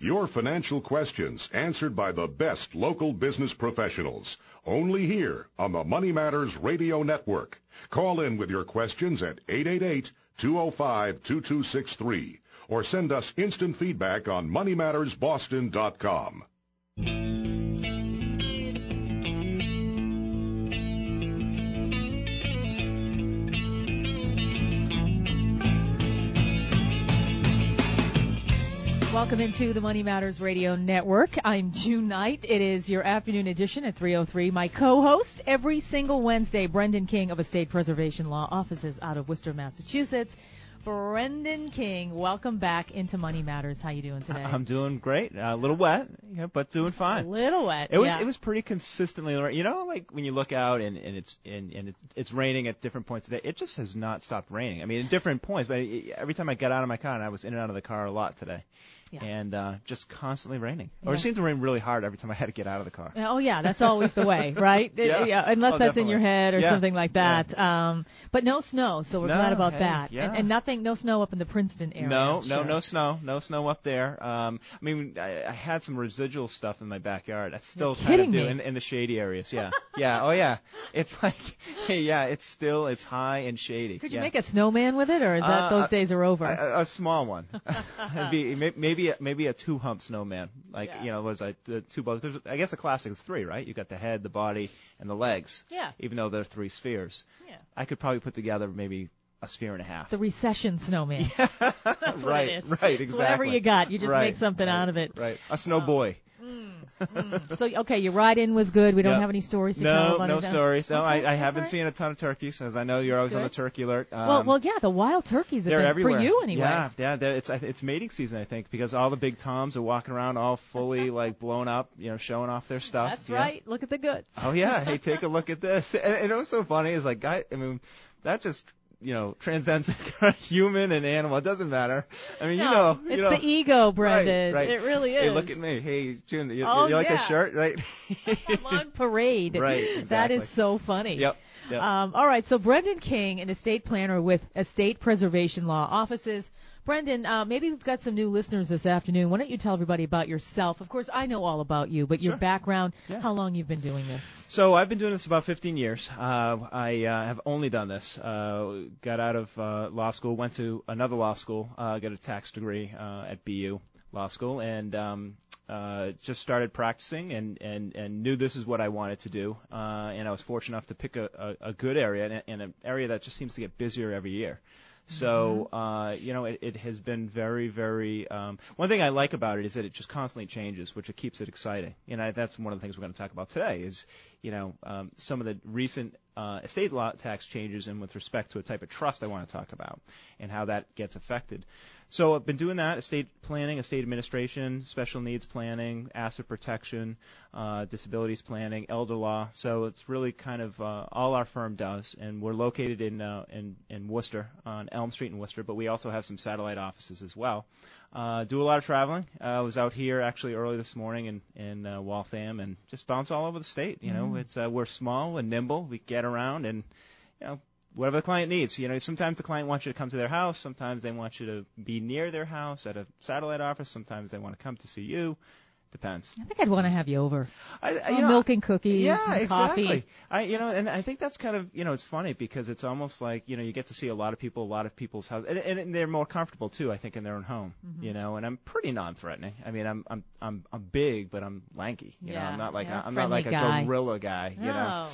Your financial questions answered by the best local business professionals. Only here on the Money Matters Radio Network. Call in with your questions at 888-205-2263 or send us instant feedback on moneymattersboston.com. Welcome into the Money Matters Radio Network. I'm June Knight. It is your afternoon edition at 3:03. My co-host every single Wednesday, Brendan King of Estate Preservation Law Offices out of Worcester, Massachusetts. Brendan King, welcome back into Money Matters. How you doing today? I'm doing great. A little wet, but doing fine. A little wet. It was pretty consistently, like when you look out and it's raining at different points today. It just has not stopped raining. I mean, at different points, but every time I got out of my car, and I was in and out of the car a lot today. Yeah. And just constantly raining. Yeah. Or it seemed to rain really hard every time I had to get out of the car. Oh, yeah, that's always the way, right? Yeah. Unless that's definitely. in your head or something like that. Yeah. But no snow, so we're glad about that. Yeah. And no snow up in the Princeton area. No snow. No snow up there. I had some residual stuff in my backyard. I still kind of do in the shady areas. Yeah. Yeah. Oh, yeah. It's like, it's high and shady. Could you make a snowman with it, or is that those days are over? A small one. Maybe a two-hump snowman. The two boats. I guess the classic is three, right? You got the head, the body, and the legs. Yeah. Even though they're three spheres. Yeah. I could probably put together maybe a sphere and a half. The recession snowman. Yeah. That's what it is. Right, exactly. So whatever you got, you just make something out of it. Right. A snow boy. So, okay, your ride-in was good. We don't have any stories to tell about it. No stories. No, okay, I haven't seen a ton of turkeys, as I know you're always on the turkey alert. Well, yeah, the wild turkeys have they're been everywhere. for you anyway. Yeah, it's mating season, I think, because all the big toms are walking around all fully blown up, showing off their stuff. That's right. Look at the goods. Oh yeah, hey, take a look at this. And it was so funny is that just transcends human and animal. It doesn't matter. I mean, it's the ego, Brendan. Right. It really is. Hey, look at me. Hey, June, you like this shirt, right? Long parade. Right, exactly. That is so funny. Yep. All right, so Brendan King, an estate planner with Estate Preservation Law Offices. Brendan, maybe we've got some new listeners this afternoon. Why don't you tell everybody about yourself? Of course, I know all about you, but your background, how long you've been doing this? So I've been doing this about 15 years. I have only done this. Got out of law school, went to another law school, got a tax degree at BU Law School, and just started practicing and knew this is what I wanted to do. And I was fortunate enough to pick a good area and an area that just seems to get busier every year. So, it has been very, very, one thing I like about it is that it just constantly changes, which it keeps it exciting. That's one of the things we're going to talk about today is, some of the recent estate law tax changes and with respect to a type of trust I want to talk about and how that gets affected. So I've been doing that, estate planning, estate administration, special needs planning, asset protection, disabilities planning, elder law. So it's really kind of all our firm does, and we're located in Worcester, on Elm Street in Worcester, but we also have some satellite offices as well. Do a lot of traveling. I was out here actually early this morning in Waltham and just bounce all over the state. It's we're small and nimble. We get around and whatever the client needs. Sometimes the client wants you to come to their house. Sometimes they want you to be near their house at a satellite office. Sometimes they want to come to see you. Depends. I think I'd want to have you over. Milk and cookies and coffee. Exactly. And I think that's kind of, it's funny because it's almost like, you get to see a lot of people, a lot of people's houses, and they're more comfortable too, I think, in their own home, and I'm pretty non-threatening. I mean, I'm big, but I'm lanky. I'm not like a gorilla guy, No.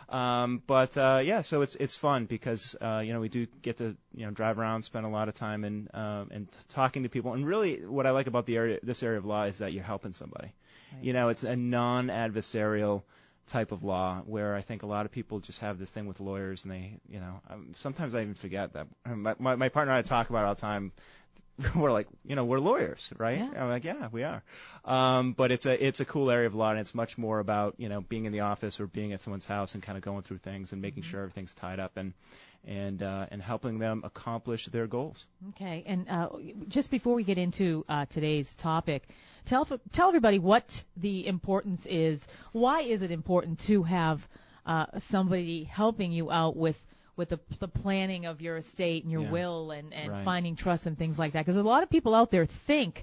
So it's fun because we do get to drive around, spend a lot of time and talking to people. And really, what I like about this area of law is that you're helping somebody. Right. It's a non-adversarial type of law where I think a lot of people just have this thing with lawyers, and they, sometimes I even forget that. My partner and I talk about it all the time. We're like, we're lawyers, right? Yeah. I'm like, yeah, we are. But it's a cool area of law, and it's much more about, being in the office or being at someone's house and kind of going through things and making sure everything's tied up and helping them accomplish their goals. Okay. And just before we get into today's topic, tell everybody what the importance is. Why is it important to have somebody helping you out with the planning of your estate and your will and finding trust and things like that? Because a lot of people out there think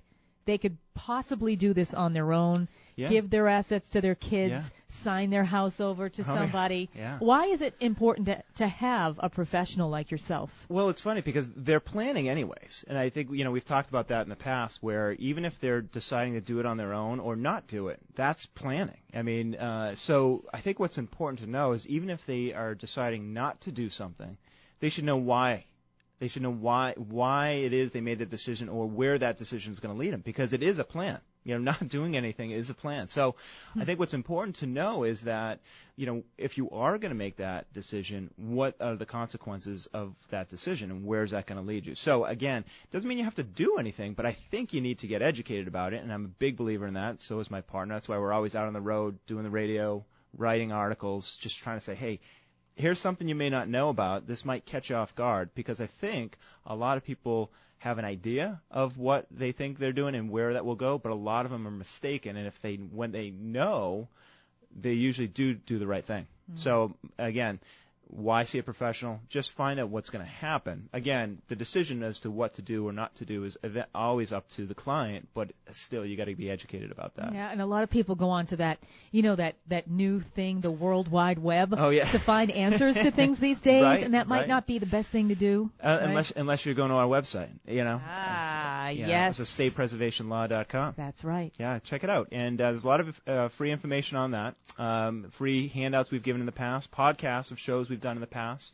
they could possibly do this on their own, give their assets to their kids, sign their house over to somebody. Yeah. Why is it important to have a professional like yourself? Well, it's funny because they're planning anyways. And I think, we've talked about that in the past where even if they're deciding to do it on their own or not do it, that's planning. I mean, so I think what's important to know is even if they are deciding not to do something, they should know why. They should know why it is they made the decision or where that decision is going to lead them, because it is a plan. Not doing anything is a plan. So I think what's important to know is that, if you are going to make that decision, what are the consequences of that decision and where is that going to lead you? So again, it doesn't mean you have to do anything, but I think you need to get educated about it, and I'm a big believer in that. So is my partner. That's why we're always out on the road doing the radio, writing articles, just trying to say, hey, here's something you may not know about. This might catch you off guard, because I think a lot of people have an idea of what they think they're doing and where that will go, but a lot of them are mistaken. And when they know, they usually do the right thing. Mm-hmm. So again, why see a professional? Just find out what's going to happen. Again, the decision as to what to do or not to do is always up to the client, but still you got to be educated about that. Yeah, and a lot of people go on to that, that new thing, the World Wide Web, to find answers to things these days, right, and that might not be the best thing to do. Right? Unless you're going to our website, Yes. So statepreservationlaw.com. That's right. Yeah, check it out. And there's a lot of free information on that, free handouts we've given in the past, podcasts of shows we've done in the past.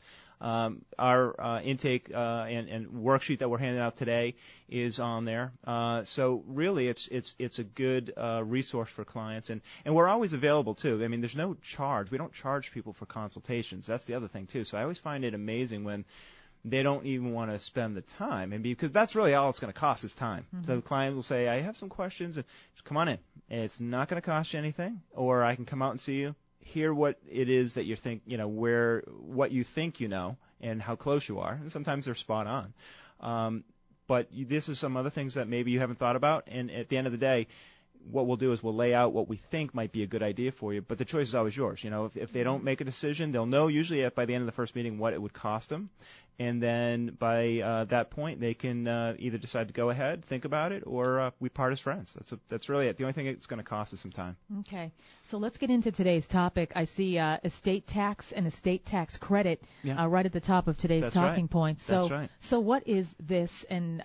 Our intake and worksheet that we're handing out today is on there. So really, it's a good resource for clients, and we're always available too. I mean, there's no charge. We don't charge people for consultations. That's the other thing too. So I always find it amazing when they don't even want to spend the time, and because that's really all it's going to cost is time. Mm-hmm. So the client will say, I have some questions, and just come on in. It's not going to cost you anything, or I can come out and see you, hear what it is that you think, what you think and how close you are. And sometimes they're spot on. But this is some other things that maybe you haven't thought about, and at the end of the day, what we'll do is we'll lay out what we think might be a good idea for you, but the choice is always yours. If they don't make a decision, they'll know usually by the end of the first meeting what it would cost them, and then by that point they can either decide to go ahead, think about it, or we part as friends. That's really it. The only thing it's going to cost is some time. Okay, so let's get into today's topic. I see estate tax and estate tax credit right at the top of today's talking points. So, that's right. So what is this, and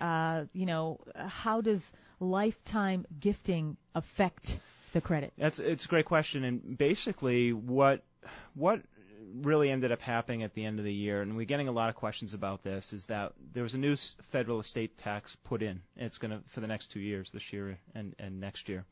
how does lifetime gifting affect the credit? It's a great question, and basically what really ended up happening at the end of the year, and we're getting a lot of questions about this, is that there was a new federal estate tax put in. It's going to for the next 2 years, this year and next year.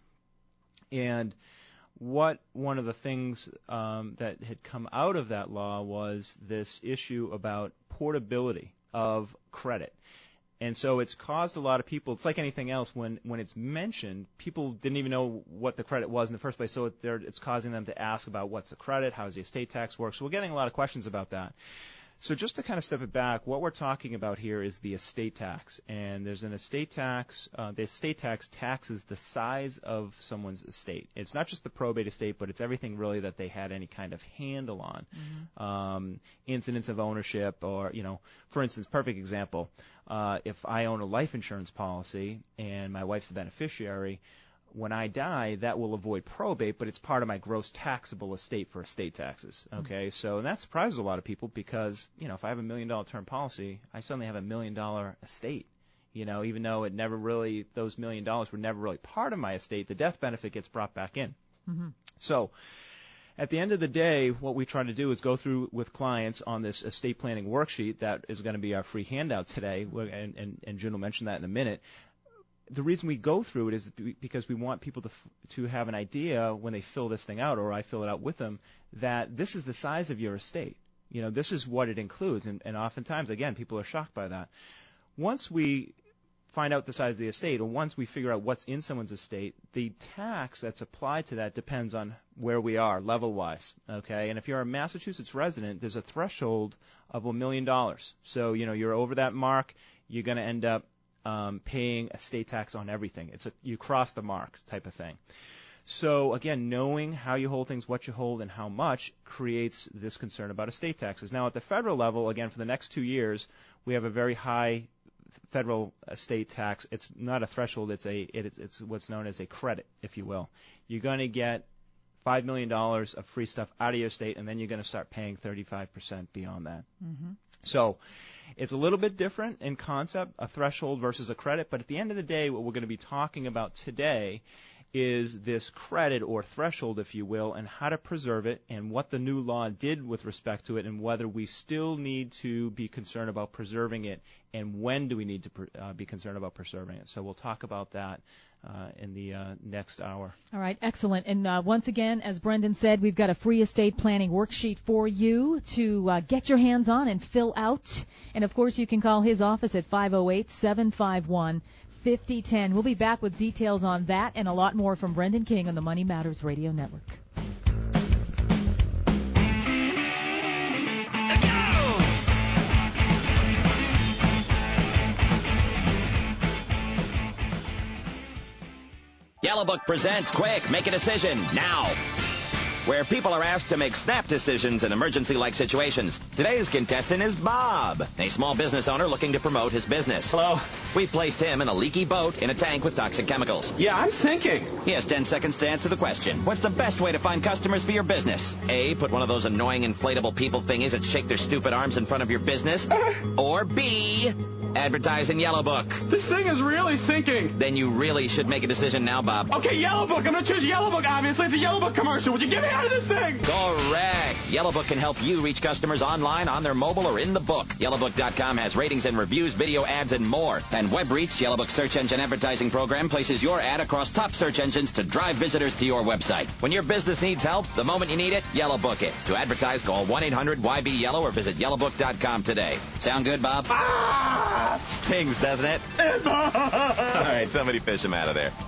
And one of the things that had come out of that law was this issue about portability of credit. And so it's caused a lot of people, it's like anything else, when it's mentioned, people didn't even know what the credit was in the first place, so it's causing them to ask about what's the credit, how does the estate tax work. So we're getting a lot of questions about that. So just to kind of step it back, what we're talking about here is the estate tax. And there's an estate tax. The estate tax taxes the size of someone's estate. It's not just the probate estate, but it's everything really that they had any kind of handle on. Mm-hmm. Incidents of ownership, or, for instance, perfect example, if I own a life insurance policy and my wife's the beneficiary, when I die, that will avoid probate, but it's part of my gross taxable estate for estate taxes. Okay, so and that surprises a lot of people because, if I have $1 million term policy, I suddenly have $1 million estate. Even though those $1 million were never really part of my estate, the death benefit gets brought back in. Mm-hmm. So at the end of the day, what we try to do is go through with clients on this estate planning worksheet that is going to be our free handout today, and June will mention that in a minute. The reason we go through it is because we want people to have an idea when they fill this thing out, or I fill it out with them, that this is the size of your estate. This is what it includes, and oftentimes, again, people are shocked by that. Once we find out the size of the estate, or once we figure out what's in someone's estate, the tax that's applied to that depends on where we are, level-wise, okay? And if you're a Massachusetts resident, there's a threshold of $1 million. So, you're over that mark, you're going to end up paying estate tax on everything. You cross the mark type of thing. So again, knowing how you hold things, what you hold, and how much creates this concern about estate taxes. Now at the federal level, again, for the next 2 years, we have a very high federal estate tax. It's not a threshold. It's what's known as a credit, if you will. You're going to get $5 million of free stuff out of your estate, and then you're going to start paying 35% beyond that. Mm-hmm. So it's a little bit different in concept, a threshold versus a credit. But at the end of the day, what we're going to be talking about today is this credit or threshold, if you will, and how to preserve it and what the new law did with respect to it and whether we still need to be concerned about preserving it and when do we need to be concerned about preserving it. So we'll talk about that in the next hour. All right, excellent. And once again, as Brendan said, we've got a free estate planning worksheet for you to get your hands on and fill out. And, of course, you can call his office at 508-751-5010. We'll be back with details on that and a lot more from Brendan King on the Money Matters Radio Network. Yellow Book presents Quick, Make a Decision, Now, where people are asked to make snap decisions in emergency-like situations. Today's contestant is Bob, a small business owner looking to promote his business. Hello. We've placed him in a leaky boat in a tank with toxic chemicals. Yeah, I'm sinking. He has 10 seconds to answer the question. What's the best way to find customers for your business? A, put one of those annoying inflatable people thingies that shake their stupid arms in front of your business. Or B, advertise in Yellow Book. This thing is really sinking. Then you really should make a decision now, Bob. Okay, Yellow Book. I'm going to choose Yellow Book, obviously. It's a Yellow Book commercial. Would you get me out of this thing? Correct. Yellow Book can help you reach customers online, on their mobile, or in the book. YellowBook.com has ratings and reviews, video ads, and more. And WebReach, Yellow Book search engine advertising program, places your ad across top search engines to drive visitors to your website. When your business needs help, the moment you need it, Yellow Book it. To advertise, call 1-800-YB-YELLOW or visit YellowBook.com today. Sound good, Bob? Ah! Stings, doesn't it? All right, somebody fish him out of there.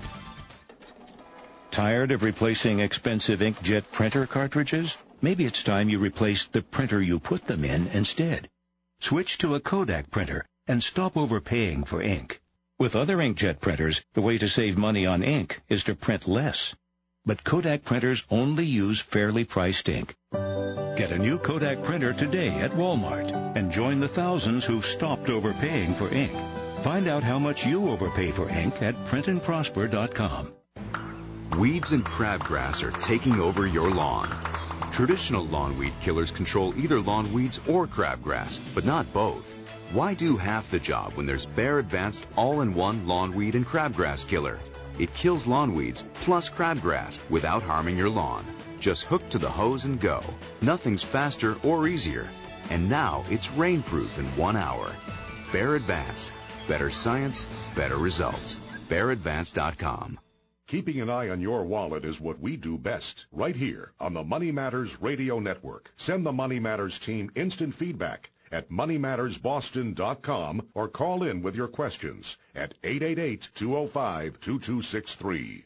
Tired of replacing expensive inkjet printer cartridges? Maybe it's time you replace the printer you put them in instead. Switch to a Kodak printer and stop overpaying for ink. With other inkjet printers, the way to save money on ink is to print less. But Kodak printers only use fairly priced ink. Get a new Kodak printer today at Walmart and join the thousands who've stopped overpaying for ink. Find out how much you overpay for ink at printandprosper.com. Weeds and crabgrass are taking over your lawn. Traditional lawn weed killers control either lawn weeds or crabgrass, but not both. Why do half the job when there's Bayer Advanced All-in-One Lawn Weed and Crabgrass Killer? It kills lawn weeds plus crabgrass without harming your lawn. Just hook to the hose and go. Nothing's faster or easier. And now it's rainproof in 1 hour. Bayer Advanced. Better science, better results. BayerAdvanced.com. Keeping an eye on your wallet is what we do best, right here on the Money Matters Radio Network. Send the Money Matters team instant feedback at moneymattersboston.com or call in with your questions at 888-205-2263.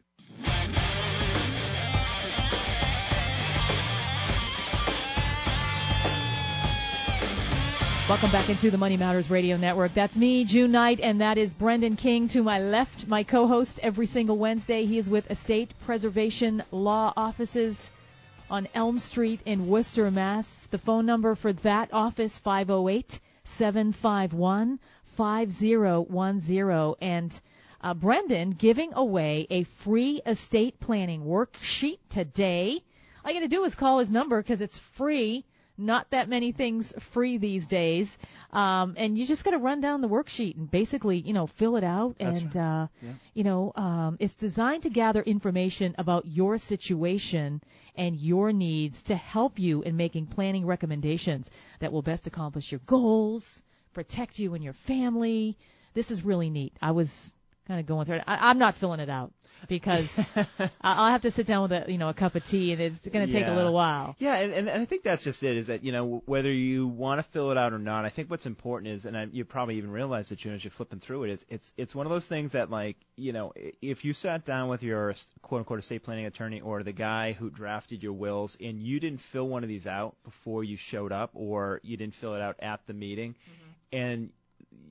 Welcome back into the Money Matters Radio Network. That's me, June Knight, and that is Brendan King to my left, my co-host every single Wednesday. He is with Estate Preservation Law Offices on Elm Street in Worcester, Mass. The phone number for that office, 508-751-5010. And Brendan giving away a free estate planning worksheet today. All you got to do is call his number because it's free. Not that many things free these days. And you just got to run down the worksheet and basically, fill it out. That's and, right. it's designed to gather information about your situation and your needs to help you in making planning recommendations that will best accomplish your goals, protect you and your family. This is really neat. I was kind of going through it. I'm not filling it out because I'll have to sit down with a cup of tea, and it's going to take a little while. Yeah, and I think that's just it, is that, whether you want to fill it out or not, I think what's important is, and you probably even realize that, as you're flipping through it, is it's one of those things that, if you sat down with your quote-unquote estate planning attorney or the guy who drafted your wills and you didn't fill one of these out before you showed up, or you didn't fill it out at the meeting, and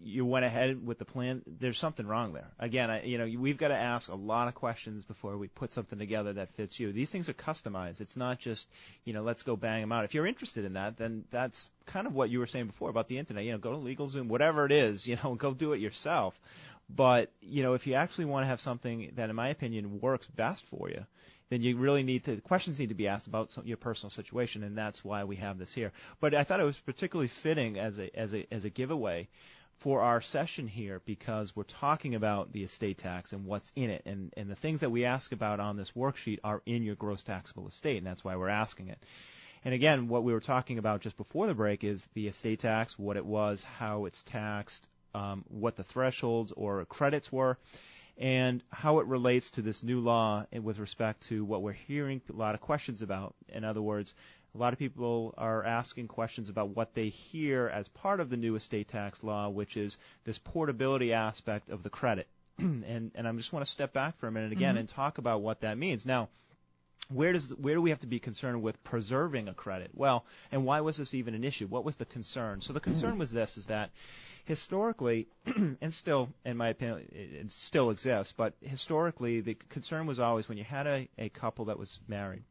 you went ahead with the plan, there's something wrong there. Again, we've got to ask a lot of questions before we put something together that fits you. These things are customized. It's not just, let's go bang them out. If you're interested in that, then that's kind of what you were saying before about the internet. Go to LegalZoom, whatever it is, go do it yourself. But, if you actually want to have something that, in my opinion, works best for you, then you really questions need to be asked about your personal situation, and that's why we have this here. But I thought it was particularly fitting as a giveaway for our session here, because we're talking about the estate tax and what's in it, and the things that we ask about on this worksheet are in your gross taxable estate, and that's why we're asking it. And again, what we were talking about just before the break is the estate tax, what it was, how it's taxed, what the thresholds or credits were, and how it relates to this new law with respect to what we're hearing a lot of questions about. In other words, a lot of people are asking questions about what they hear as part of the new estate tax law, which is this portability aspect of the credit. and I just want to step back for a minute again and talk about what that means. Now, where do we have to be concerned with preserving a credit? Well, and why was this even an issue? What was the concern? So the concern was this, is that historically, and still, in my opinion, it still exists, but historically the concern was always when you had a couple that was married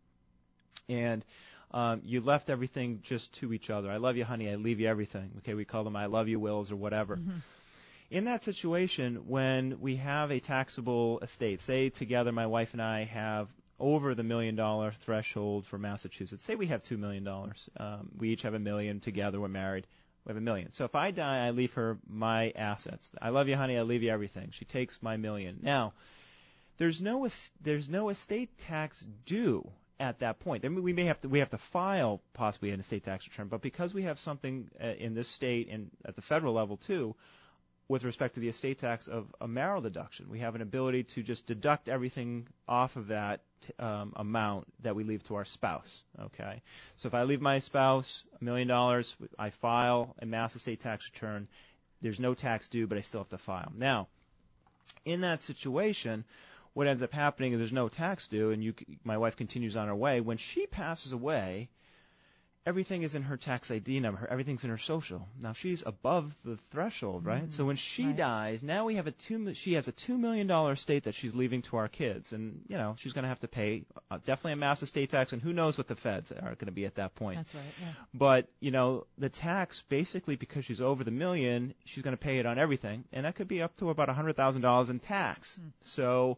and you left everything just to each other. I love you, honey, I leave you everything. Okay, we call them I love you wills or whatever. In that situation, when we have a taxable estate, say together my wife and I have over the $1 million threshold for Massachusetts. Say we have $2 million. We each have $1 million together. We're married. We have $1 million. So if I die, I leave her my assets. I love you, honey. I leave you everything. She takes my $1 million. Now, there's no estate tax due at that point. Then we have to file possibly an estate tax return. But because we have something in this state and at the federal level too, with respect to the estate tax of a marital deduction, we have an ability to just deduct everything off of that amount that we leave to our spouse. Okay, so if I leave my spouse $1 million, I file a mass estate tax return. There's no tax due, but I still have to file. Now, in that situation, what ends up happening is there's no tax due, and my wife continues on her way. When she passes away, everything is in her tax ID number. Everything's in her social. Now she's above the threshold, right? So when she dies, now we have she has a $2 million estate that she's leaving to our kids, and she's going to have to pay definitely a mass estate tax, and who knows what the feds are going to be at that point. That's right. Yeah. But the tax, basically because she's over the $1 million, she's going to pay it on everything, and that could be up to about $100,000 in tax. So,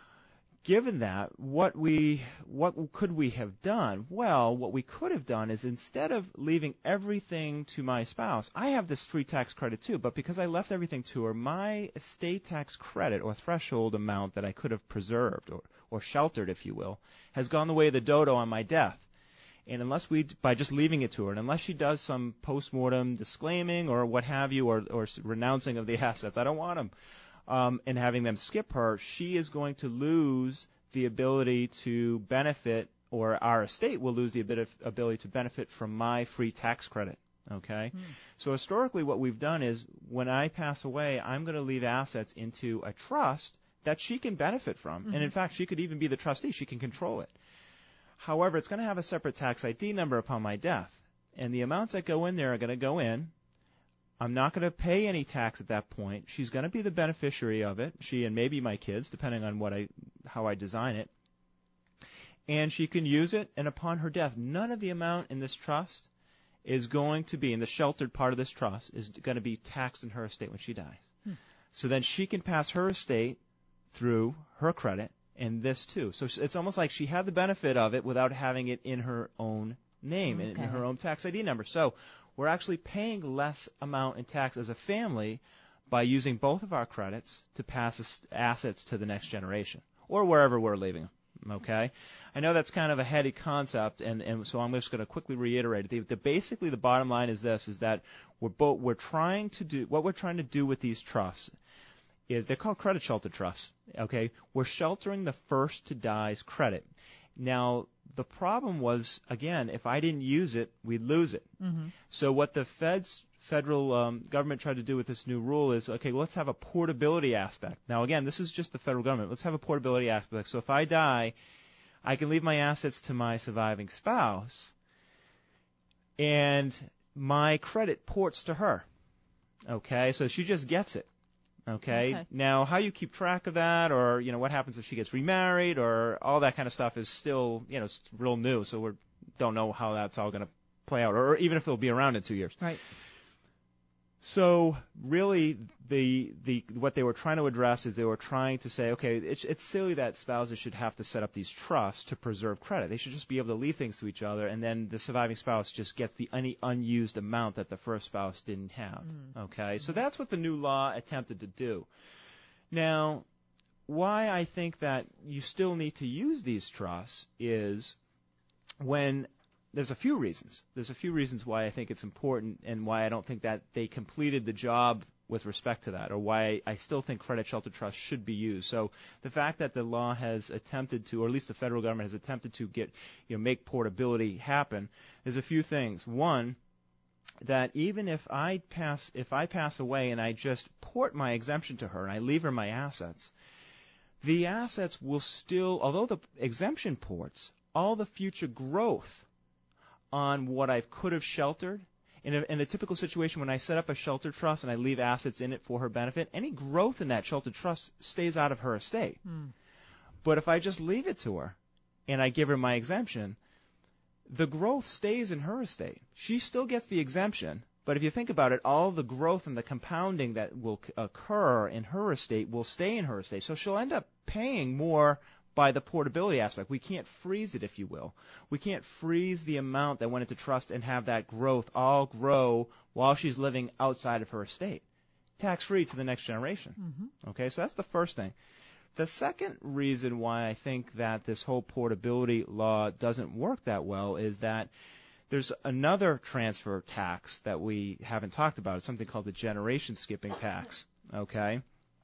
given that, what could we have done? Well, what we could have done is, instead of leaving everything to my spouse, I have this free tax credit too, but because I left everything to her, my estate tax credit or threshold amount that I could have preserved or sheltered, if you will, has gone the way of the dodo on my death. And by just leaving it to her, and unless she does some post-mortem disclaiming or what have you, or renouncing of the assets, I don't want them, and having them skip her, she is going to lose the ability to benefit, or our estate will lose the ability to benefit from my free tax credit. Okay? So historically what we've done is, when I pass away, I'm going to leave assets into a trust that she can benefit from. And in fact, she could even be the trustee. She can control it. However, it's going to have a separate tax ID number upon my death. And the amounts that go in there are going to go in. I'm not going to pay any tax at that point. She's going to be the beneficiary of it, she and maybe my kids, depending on how I design it. And she can use it, and upon her death, none of the amount in this trust is going to be, in the sheltered part of this trust, is going to be taxed in her estate when she dies. So then she can pass her estate through her credit, and this too. So it's almost like she had the benefit of it without having it in her own name, in her own tax ID number. So we're actually paying less amount in tax as a family by using both of our credits to pass assets to the next generation, or wherever we're leaving them. Okay? I know that's kind of a heady concept, and so I'm just going to quickly reiterate it. Basically, the bottom line is this, is that what we're trying to do with these trusts is, they're called credit shelter trusts. Okay? We're sheltering the first to die's credit. Now, the problem was, again, if I didn't use it, we'd lose it. So what the federal government tried to do with this new rule is, okay, let's have a portability aspect. Now, again, this is just the federal government. Let's have a portability aspect. So if I die, I can leave my assets to my surviving spouse, and my credit ports to her. Okay, so she just gets it. Okay. Now, how you keep track of that, or what happens if she gets remarried, or all that kind of stuff is still it's real new. So we don't know how that's all going to play out, or even if it'll be around in 2 years. Right. So really, what they were trying to address is they were trying to say, okay, it's silly that spouses should have to set up these trusts to preserve credit. They should just be able to leave things to each other, and then the surviving spouse just gets any unused amount that the first spouse didn't have. Okay, so that's what the new law attempted to do. Now, why I think that you still need to use these trusts is when there's a few reasons. There's a few reasons why I think it's important and why I don't think that they completed the job with respect to that, or why I still think credit shelter trusts should be used. So the fact that the law has attempted to, or at least the federal government has attempted to make portability happen, there's a few things. One, that even if I pass away and I just port my exemption to her and I leave her my assets, the assets will still, although the exemption ports, all the future growth on what I could have sheltered. In a typical situation, when I set up a shelter trust and I leave assets in it for her benefit, any growth in that shelter trust stays out of her estate. But if I just leave it to her and I give her my exemption, the growth stays in her estate. She still gets the exemption, but if you think about it, all the growth and the compounding that will occur in her estate will stay in her estate. So she'll end up paying more by the portability aspect. We can't freeze it, if you will. We can't freeze the amount that went into trust and have that growth all grow while she's living outside of her estate, tax-free to the next generation. Okay, so that's the first thing. The second reason why I think that this whole portability law doesn't work that well is that there's another transfer tax that we haven't talked about. It's something called the generation skipping tax. Okay,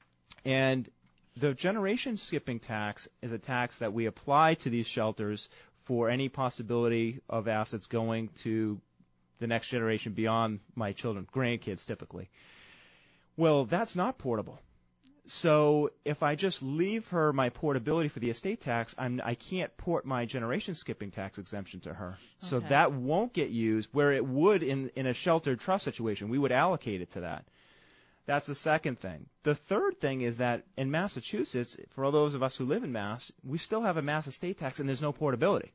and the generation skipping tax is a tax that we apply to these shelters for any possibility of assets going to the next generation beyond my children, grandkids typically. Well, that's not portable. So if I just leave her my portability for the estate tax, I can't port my generation skipping tax exemption to her. So that won't get used where it would in a sheltered trust situation. We would allocate it to that. That's the second thing. The third thing is that in Massachusetts, for all those of us who live in Mass, we still have a Mass estate tax and there's no portability.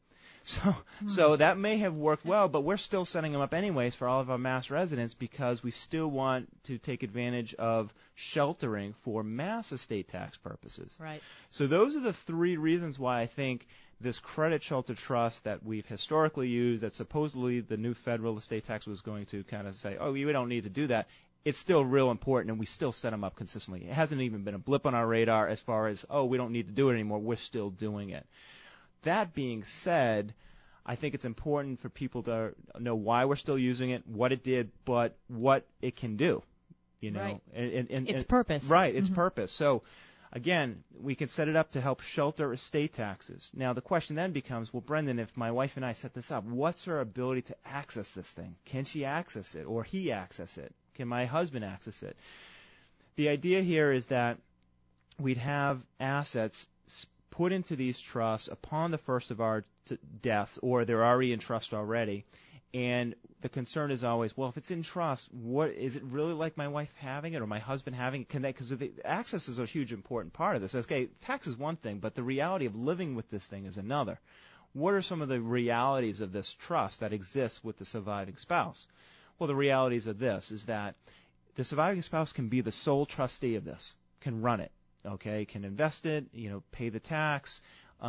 So that may have worked well, but we're still setting them up anyways for all of our Mass residents because we still want to take advantage of sheltering for Mass estate tax purposes. Right. So those are the three reasons why I think this credit shelter trust that we've historically used, that supposedly the new federal estate tax was going to kind of say, oh, we don't need to do that. It's still real important, and we still set them up consistently. It hasn't even been a blip on our radar as far as, oh, we don't need to do it anymore. We're still doing it. That being said, I think it's important for people to know why we're still using it, what it did, but what it can do. Right. And its purpose. Right, its purpose. So, again, we can set it up to help shelter estate taxes. Now, the question then becomes, well, Brendan, if my wife and I set this up, what's her ability to access this thing? Can she access it, or he access it? Can my husband access it? The idea here is that we'd have assets put into these trusts upon the first of our deaths, or they're already in trust already. And the concern is always, well, if it's in trust, what is it really like my wife having it or my husband having it? Because access is a huge important part of this. Okay, tax is one thing, but the reality of living with this thing is another. What are some of the realities of this trust that exists with the surviving spouse? Well, the realities of this is that the surviving spouse can be the sole trustee of this, can run it, okay, can invest it, pay the tax.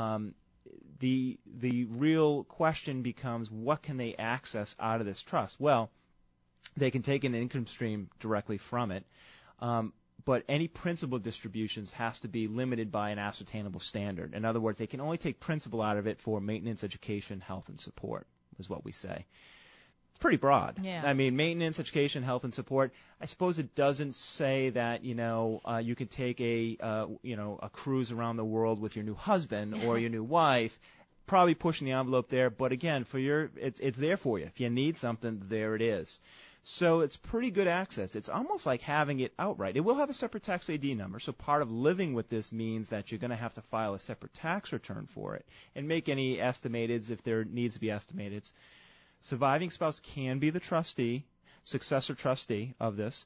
The real question becomes, what can they access out of this trust? Well, they can take an income stream directly from it, but any principal distributions has to be limited by an ascertainable standard. In other words, they can only take principal out of it for maintenance, education, health, and support, is what we say. Pretty broad. Yeah. I mean, maintenance, education, health, and support. I suppose it doesn't say that you can take a cruise around the world with your new husband or your new wife. Probably pushing the envelope there, but again, it's there for you. If you need something, there it is. So it's pretty good access. It's almost like having it outright. It will have a separate tax ID number, so part of living with this means that you're going to have to file a separate tax return for it and make any estimateds if there needs to be estimateds. Surviving spouse can be the trustee, successor trustee of this,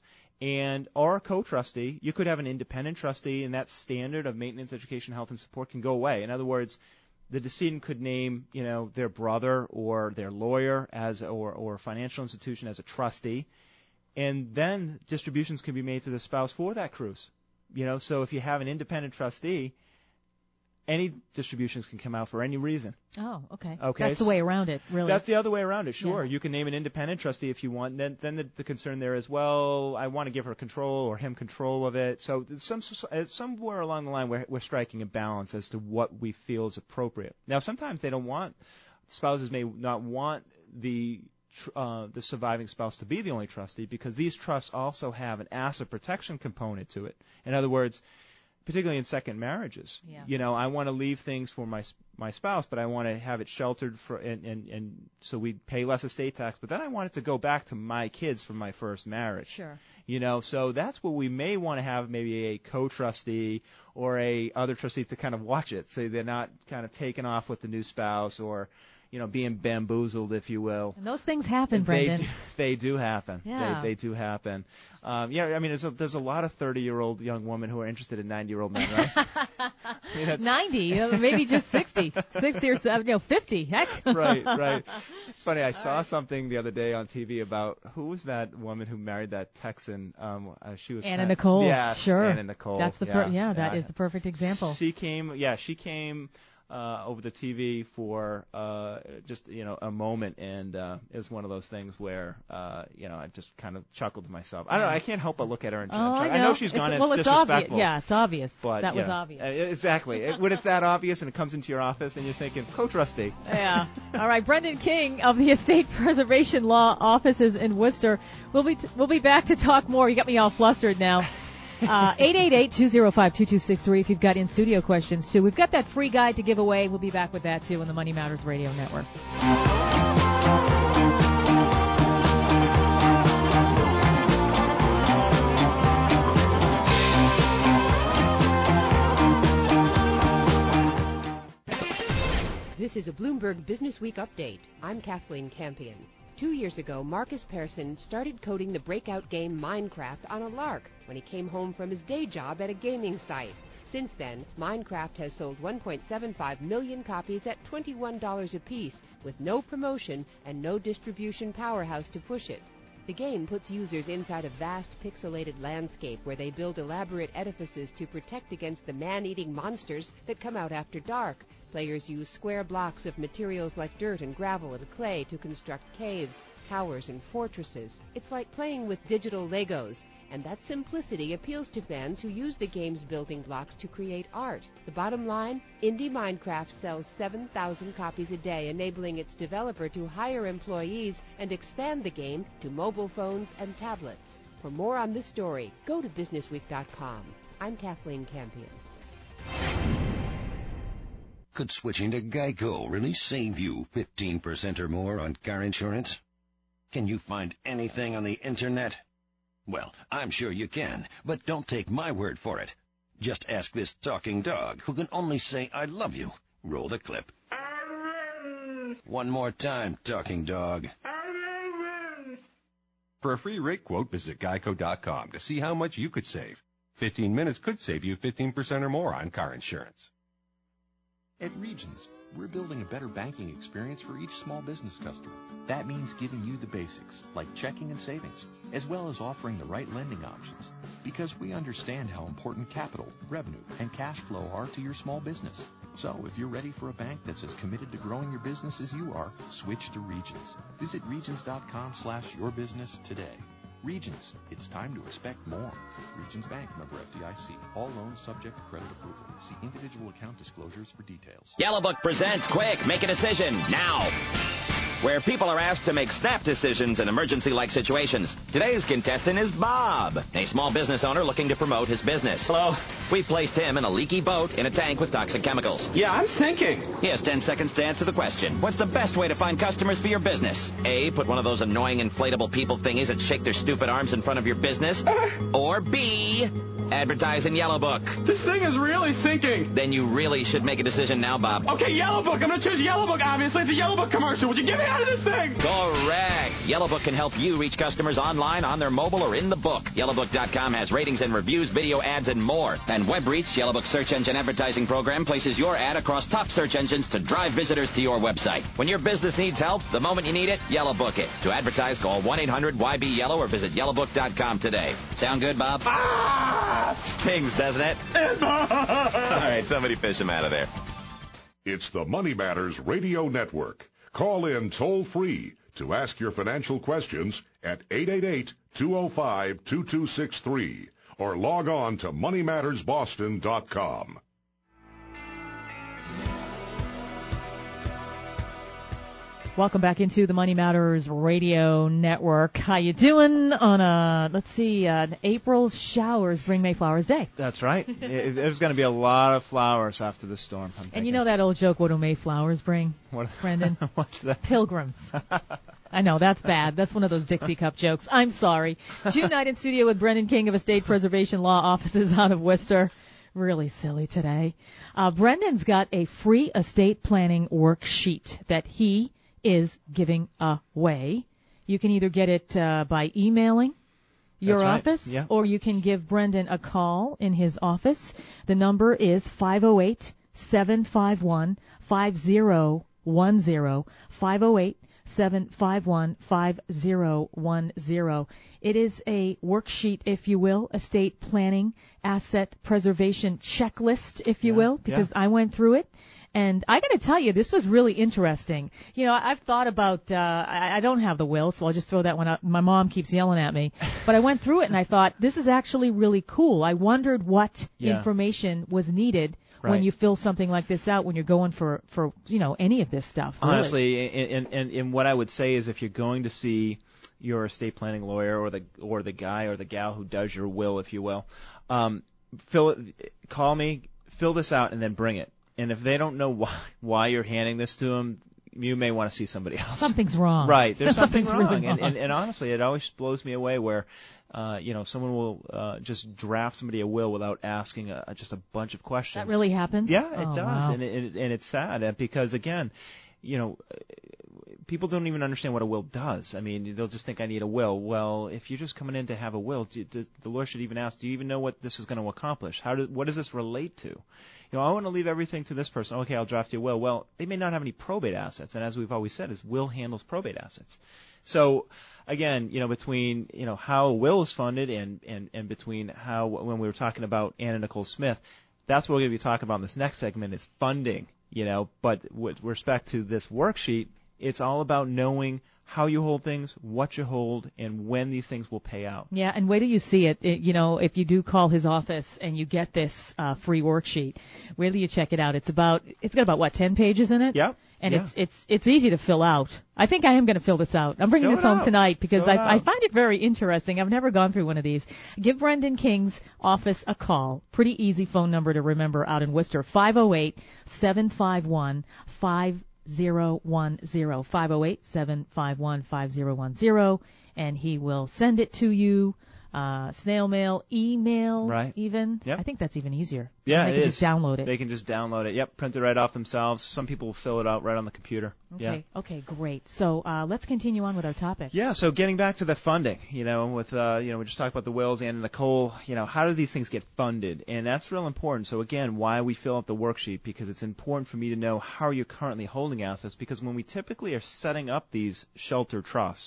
or a co-trustee. You could have an independent trustee, and that standard of maintenance, education, health, and support can go away. In other words, the decedent could name, their brother or their lawyer or a financial institution as a trustee, and then distributions can be made to the spouse for that cruise. So if you have an independent trustee, any distributions can come out for any reason. Oh, okay. Okay. That's the way around it, really. That's the other way around it, sure. Yeah. You can name an independent trustee if you want. Then the concern there is, well, I want to give her control or him control of it. So somewhere along the line we're striking a balance as to what we feel is appropriate. Now, sometimes spouses may not want the surviving spouse to be the only trustee because these trusts also have an asset protection component to it. In other words, particularly in second marriages. Yeah. I want to leave things for my spouse, but I want to have it sheltered and so we pay less estate tax, but then I want it to go back to my kids from my first marriage. Sure. So that's where we may want to have maybe a co-trustee or a other trustee to kind of watch it, so they're not kind of taken off with the new spouse or being bamboozled, if you will. And those things happen, Brendan. They do happen. Yeah. They do happen. There's a lot of 30-year-old young women who are interested in 90-year-old men, right? 90, maybe just 60 or 70, 50. Heck. Right. It's funny. I saw something the other day on TV about who was that woman who married that Texan. She was Anna Nicole. Yeah, sure. Anna Nicole. That's the that is the perfect example. She came over the TV for just a moment, and it was one of those things where I just kind of chuckled to myself. I don't know. I can't help but look at her and I know she's gone. It's disrespectful. Obvious. Yeah, it's obvious. But, that was obvious. Exactly. When it's that obvious and it comes into your office and you're thinking co-trustee. Yeah. All right, Brendan King of the Estate Preservation Law offices in Worcester. We'll be back to talk more. You got me all flustered now. 888-205-2263 if you've got in-studio questions, too. We've got that free guide to give away. We'll be back with that, too, on the Money Matters Radio Network. This is a Bloomberg Business Week update. I'm Kathleen Campion. 2 years ago, Marcus Persson started coding the breakout game Minecraft on a lark when he came home from his day job at a gaming site. Since then, Minecraft has sold 1.75 million copies at $21 apiece, with no promotion and no distribution powerhouse to push it. The game puts users inside a vast pixelated landscape where they build elaborate edifices to protect against the man-eating monsters that come out after dark. Players use square blocks of materials like dirt and gravel and clay to construct caves, towers, and fortresses. It's like playing with digital Legos, and that simplicity appeals to fans who use the game's building blocks to create art. The bottom line? Indie Minecraft sells 7,000 copies a day, enabling its developer to hire employees and expand the game to mobile phones and tablets. For more on this story, go to businessweek.com. I'm Kathleen Campion. Could switching to Geico really save you 15% or more on car insurance? Can you find anything on the internet? Well, I'm sure you can, but don't take my word for it. Just ask this talking dog, who can only say, I love you. Roll the clip. One more time, talking dog. For a free rate quote, visit geico.com to see how much you could save. 15 minutes could save you 15% or more on car insurance. At Regions, we're building a better banking experience for each small business customer. That means giving you the basics, like checking and savings, as well as offering the right lending options. Because we understand how important capital, revenue, and cash flow are to your small business. So if you're ready for a bank that's as committed to growing your business as you are, switch to Regions. Visit regions.com/yourbusiness today. Regions, it's time to expect more. Regions Bank, member FDIC. All loans subject to credit approval. See individual account disclosures for details. Yellow Book presents Quick, Make a Decision, Now, where people are asked to make snap decisions in emergency-like situations. Today's contestant is Bob, a small business owner looking to promote his business. Hello. We've placed him in a leaky boat in a tank with toxic chemicals. Yeah, I'm sinking. He has 10 seconds to answer the question. What's the best way to find customers for your business? A, put one of those annoying inflatable people thingies that shake their stupid arms in front of your business. Or B, Advertise in Yellow Book. This thing is really sinking. Then you really should make a decision now, Bob. Okay, Yellow Book. I'm going to choose Yellow Book, obviously. It's a Yellow Book commercial. Would you get me out of this thing? Correct. Yellow Book can help you reach customers online, on their mobile, or in the book. YellowBook.com has ratings and reviews, video ads, and more. And WebReach, Yellow Book search engine advertising program, places your ad across top search engines to drive visitors to your website. When your business needs help, the moment you need it, Yellow Book it. To advertise, call 1-800-YB-YELLOW or visit YellowBook.com today. Sound good, Bob? Ah! Stings, doesn't it? All right, somebody fish him out of there. It's the Money Matters Radio Network. Call in toll-free to ask your financial questions at 888-205-2263 or log on to MoneyMattersBoston.com. Welcome back into the Money Matters Radio Network. How you doing on April's showers bring Mayflowers Day? That's right. There's going to be a lot of flowers after the storm. And you know that old joke, what do Mayflowers bring, what, Brendan? What's that? Pilgrims. I know, that's bad. That's one of those Dixie Cup jokes. I'm sorry. June night in studio with Brendan King of Estate Preservation Law Offices out of Worcester. Really silly today. Brendan's got a free estate planning worksheet that he is giving away. You can either get it by emailing your office, yeah, or you can give Brendan a call in his office. The number is 508-751-5010, 508-751-5010. It is a worksheet, if you will, estate planning, asset preservation checklist, if you will, because I went through it. And I got to tell you, this was really interesting. You know, I've thought about, I don't have the will, so I'll just throw that one out. My mom keeps yelling at me. But I went through it and I thought, this is actually really cool. I wondered what information was needed when you fill something like this out, when you're going for any of this stuff. Really. Honestly, and what I would say is if you're going to see your estate planning lawyer or the guy or the gal who does your will, if you will, call me, fill this out, and then bring it. And if they don't know why you're handing this to them, you may want to see somebody else. Something's wrong. Right. There's something wrong. Really wrong. And honestly, it always blows me away where, someone will just draft somebody a will without asking just a bunch of questions. That really happens? Yeah, it does. Wow. And it's sad because, again, people don't even understand what a will does. I mean, they'll just think I need a will. Well, if you're just coming in to have a will, the lawyer should even ask, do you even know what this is going to accomplish? What does this relate to? I want to leave everything to this person. Okay, I'll draft you a will. Well, they may not have any probate assets, and as we've always said, is will handles probate assets. So, again, between how a will is funded and between how when we were talking about Anna Nicole Smith, that's what we're going to be talking about in this next segment is funding. But with respect to this worksheet, it's all about knowing how you hold things, what you hold, and when these things will pay out. Yeah, and wait till you see it. If you do call his office and you get this free worksheet, wait till you check it out. It's got about 10 pages in it. Yeah. And it's easy to fill out. I think I am going to fill this out. I'm bringing this home tonight because I find it very interesting. I've never gone through one of these. Give Brendan King's office a call. Pretty easy phone number to remember out in Worcester. 508-751-5010. 508-751-5010, and he will send it to you, snail mail, email, even. Yep. I think that's even easier. Yeah, they can just download it. They can just download it. Yep, print it right off themselves. Some people will fill it out right on the computer. Okay, great. So let's continue on with our topic. Yeah, so getting back to the funding, we just talked about the wills and Nicole, how do these things get funded? And that's real important. So again, why we fill out the worksheet, because it's important for me to know how you're currently holding assets, because when we typically are setting up these shelter trusts,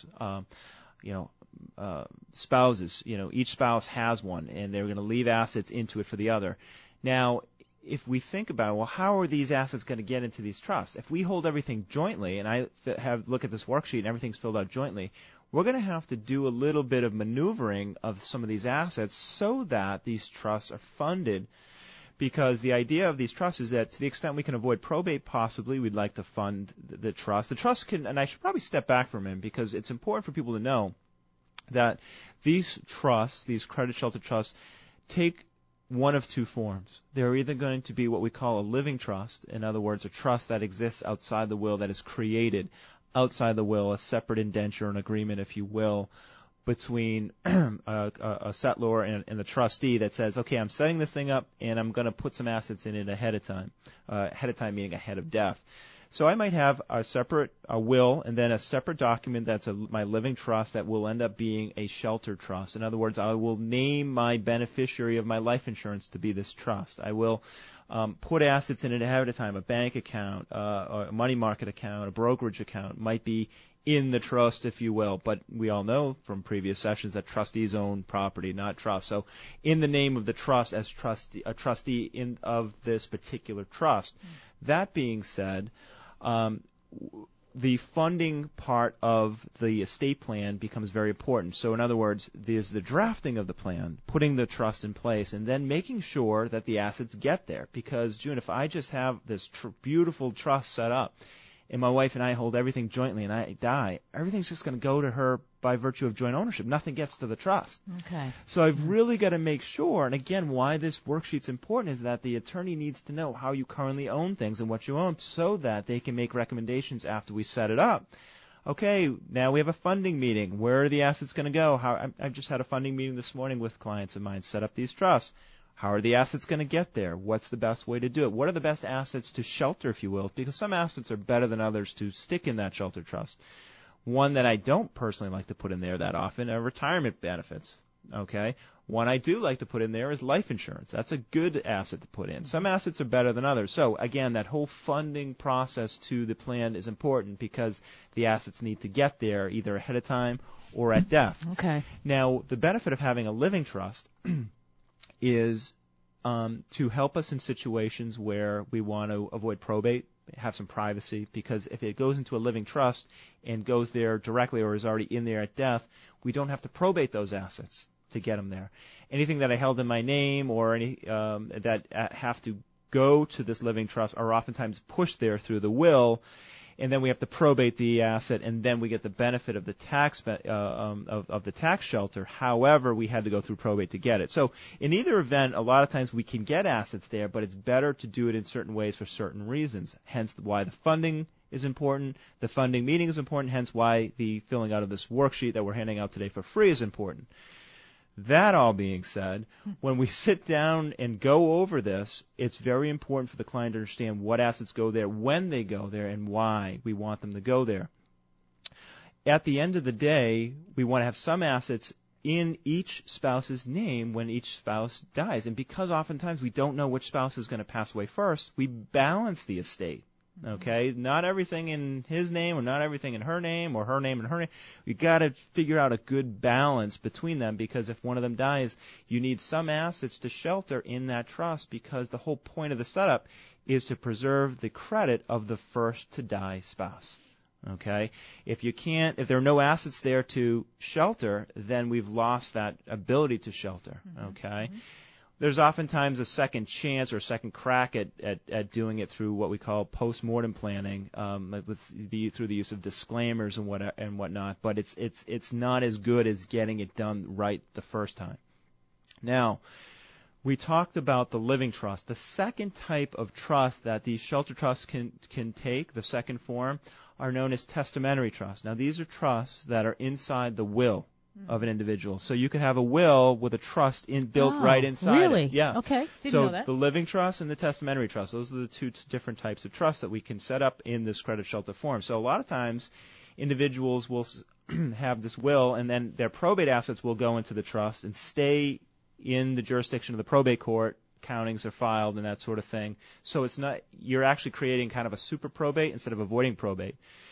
spouses, each spouse has one, and they're going to leave assets into it for the other. Now, if we think about, how are these assets going to get into these trusts? If we hold everything jointly, and I look at this worksheet and everything's filled out jointly, we're going to have to do a little bit of maneuvering of some of these assets so that these trusts are funded. Because the idea of these trusts is that to the extent we can avoid probate, possibly, we'd like to fund the trust. The trust can, and I should probably step back for a minute because it's important for people to know that these trusts, these credit shelter trusts, take one of two forms. They're either going to be what we call a living trust, in other words, a trust that exists outside the will, that is created outside the will, a separate indenture, an agreement, if you will, between a settlor and the trustee that says, okay, I'm setting this thing up and I'm going to put some assets in it ahead of time meaning ahead of death. So I might have a separate will and then a separate document that's my living trust that will end up being a shelter trust. In other words, I will name my beneficiary of my life insurance to be this trust. I will put assets in it ahead of time. A bank account, a money market account, a brokerage account might be in the trust, if you will. But we all know from previous sessions that trustees own property, not trust. So in the name of the trust as a trustee of this particular trust. That being said, the funding part of the estate plan becomes very important. So in other words, there's the drafting of the plan, putting the trust in place, and then making sure that the assets get there. Because, June, if I just have this beautiful trust set up, and my wife and I hold everything jointly and I die, everything's just going to go to her by virtue of joint ownership. Nothing gets to the trust. Okay. So I've really got to make sure, and again, why this worksheet's important is that the attorney needs to know how you currently own things and what you own so that they can make recommendations after we set it up. Okay, now we have a funding meeting. Where are the assets going to go? I've just had a funding meeting this morning with clients of mine, set up these trusts. How are the assets going to get there? What's the best way to do it? What are the best assets to shelter, if you will? Because some assets are better than others to stick in that shelter trust. One that I don't personally like to put in there that often are retirement benefits. Okay? One I do like to put in there is life insurance. That's a good asset to put in. Some assets are better than others. So, again, that whole funding process to the plan is important because the assets need to get there either ahead of time or at death. Okay. Now, the benefit of having a living trust is to help us in situations where we want to avoid probate, have some privacy, because if it goes into a living trust and goes there directly or is already in there at death, we don't have to probate those assets to get them there. Anything that I held in my name or any that have to go to this living trust are oftentimes pushed there through the will, and then we have to probate the asset, and then we get the benefit of the tax of the tax shelter. However, we had to go through probate to get it. So in either event, a lot of times we can get assets there, but it's better to do it in certain ways for certain reasons. Hence why the funding is important, the funding meeting is important, hence why the filling out of this worksheet that we're handing out today for free is important. That all being said, when we sit down and go over this, it's very important for the client to understand what assets go there, when they go there, and why we want them to go there. At the end of the day, we want to have some assets in each spouse's name when each spouse dies. And because oftentimes we don't know which spouse is going to pass away first, we balance the estate. Okay, not everything in his name or not everything in her name or her name and her name. You got to figure out a good balance between them, because if one of them dies, you need some assets to shelter in that trust, because the whole point of the setup is to preserve the credit of the first to die spouse. Okay, if there are no assets there to shelter, then we've lost that ability to shelter. Okay. There's oftentimes a second chance or a second crack at doing it through what we call post-mortem planning, through the use of disclaimers and whatnot. But it's not as good as getting it done right the first time. Now, we talked about the living trust. The second type of trust that these shelter trusts can take, the second form, are known as testamentary trusts. Now, these are trusts that are inside the will of an individual. So you could have a will with a trust built right inside really? it. Yeah. Okay. Didn't know that. The living trust and the testamentary trust, those are the two different types of trusts that we can set up in this credit shelter form. So a lot of times individuals will have this will, and then their probate assets will go into the trust and stay in the jurisdiction of the probate court. Countings are filed and that sort of thing. So it's not, you're actually creating kind of a super probate instead of avoiding probate.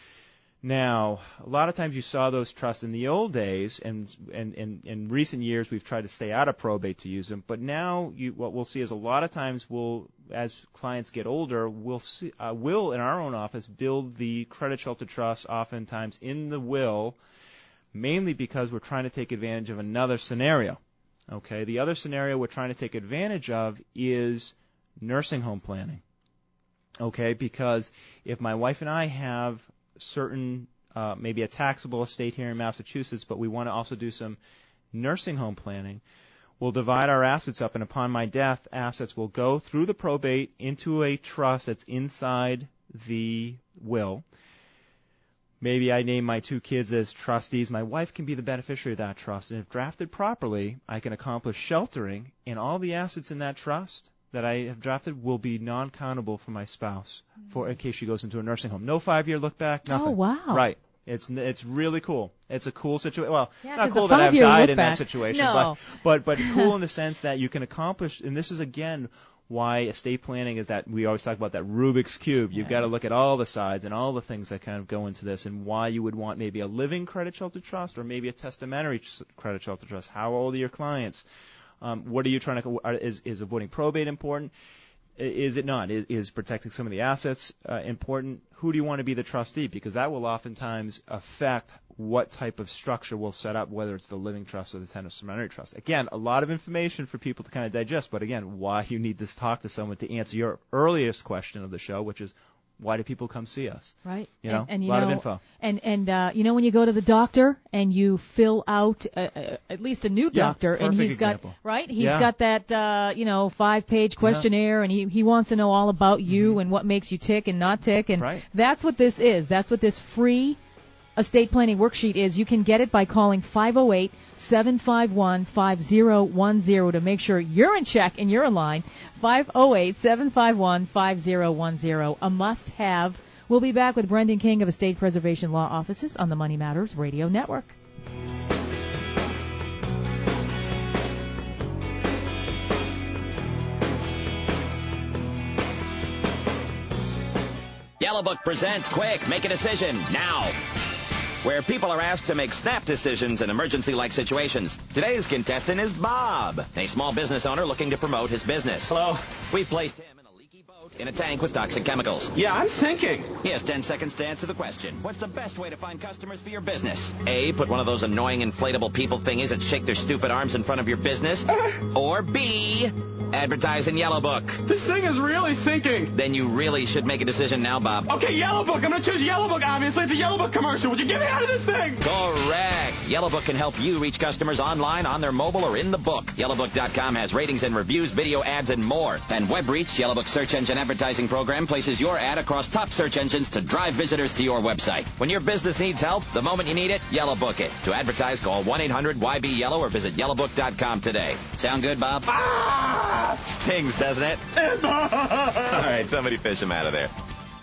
Now, a lot of times you saw those trusts in the old days, and in recent years we've tried to stay out of probate to use them. But now what we'll see is a lot of times as clients get older, we'll in our own office build the credit shelter trust oftentimes in the will, mainly because we're trying to take advantage of another scenario. Okay, the other scenario we're trying to take advantage of is nursing home planning. Okay, because if my wife and I have certain, maybe a taxable estate here in Massachusetts, but we want to also do some nursing home planning, we'll divide our assets up, and upon my death, assets will go through the probate into a trust that's inside the will. maybe I name my 2 kids as trustees. My wife can be the beneficiary of that trust. And if drafted properly, I can accomplish sheltering, and all the assets in that trust that I have drafted will be non-countable for my spouse for in case she goes into a nursing home. No 5-year look back, nothing. Oh, wow. Right. It's really cool. It's a cool situation. Well, yeah, not cool that I've died in that situation, no. but cool in the sense that you can accomplish, and this is, again, why estate planning is that we always talk about that Rubik's Cube. You've got to look at all the sides and all the things that kind of go into this, and why you would want maybe a living credit shelter trust or maybe a testamentary credit shelter trust. How old are your clients? What are you trying to? Is avoiding probate important? Is it not? Is protecting some of the assets important? Who do you want to be the trustee? Because that will oftentimes affect what type of structure we'll set up, whether it's the living trust or the testamentary trust. Again, a lot of information for people to kind of digest, but again, why you need to talk to someone to answer your earliest question of the show, which is, why do people come see us? Right. You know, and a lot of info. And you know, when you go to the doctor and you fill out at least a new doctor, and he's example. got he's got that 5-page questionnaire, and he wants to know all about you and what makes you tick and not tick, and that's what this is. That's what this free estate planning worksheet is. You can get it by calling 508-751-5010 to make sure you're in check and you're in line. 508-751-5010. A must-have. We'll be back with Brendan King of Estate Preservation Law Offices on the Money Matters Radio Network. Yellow Book presents Quick, Make a Decision, Now, where people are asked to make snap decisions in emergency-like situations. Today's contestant is Bob, a small business owner looking to promote his business. Hello. We've placed him in a leaky boat in a tank with toxic chemicals. Yeah, I'm sinking. He has 10 seconds to answer the question. What's the best way to find customers for your business? A, put one of those annoying inflatable people thingies that shake their stupid arms in front of your business. Or B, advertise in Yellow Book. This thing is really sinking. Then you really should make a decision now, Bob. Okay, Yellow Book. I'm going to choose Yellow Book, obviously. It's a Yellow Book commercial. Would you get me out of this thing? Correct. Yellow Book can help you reach customers online, on their mobile, or in the book. YellowBook.com has ratings and reviews, video ads, and more. And WebReach, Yellow Book search engine advertising program, places your ad across top search engines to drive visitors to your website. When your business needs help, the moment you need it, Yellow Book it. To advertise, call 1-800-YB-YELLOW or visit YellowBook.com today. Sound good, Bob? Ah! Stings, doesn't it? All right, somebody fish him out of there.